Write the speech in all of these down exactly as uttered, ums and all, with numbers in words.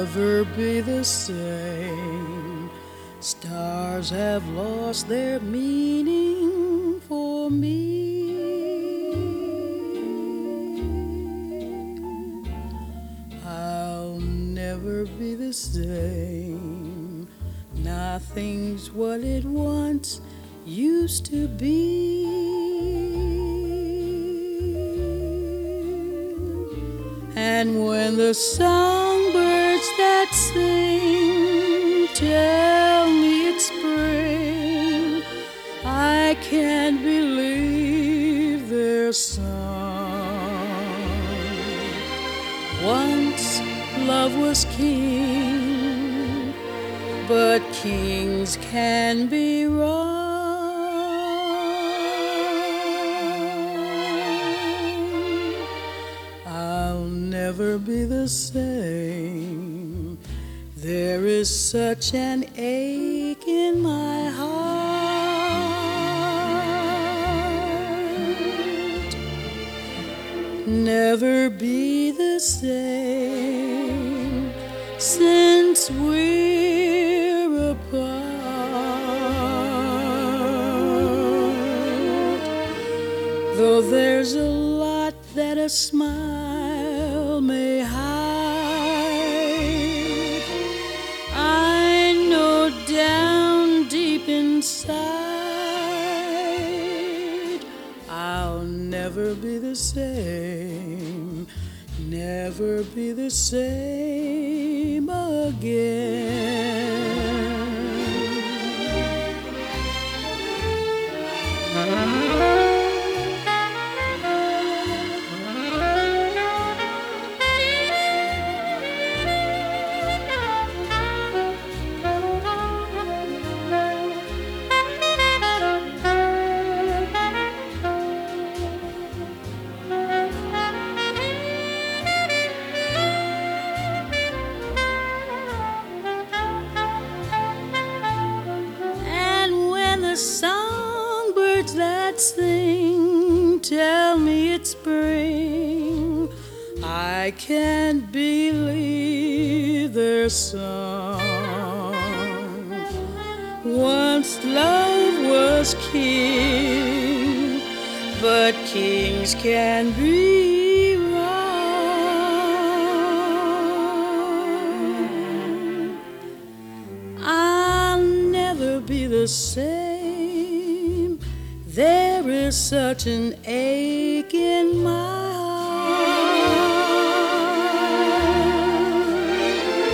never be the same. Stars have lost their meaning for me. I'll never be the same. Nothing's what it once used to be. And when the songbirds that sing tell me it's spring, I can't believe their song. Once love was king, but kings can be wrong. I'll never be the same. There is such an ache in my heart. Never be the same since we're apart. Though there's a lot that a smile may hide, I know down deep inside I'll never be the same, never be the same again. Songbirds that sing tell me it's spring, I can't believe their song. Once love was king, but kings can be wrong. I'll never be the same. There is such an ache in my heart.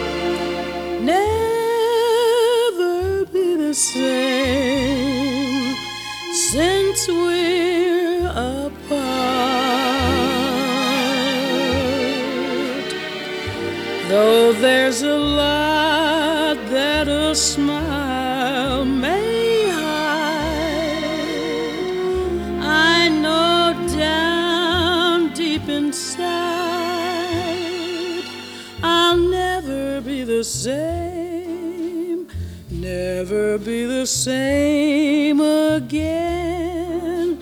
Never be the same since we're apart. Though there's a lot that a smile may inside, I'll never be the same, never be the same again,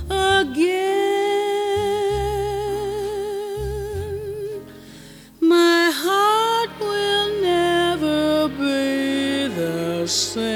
again. My heart will never be the same.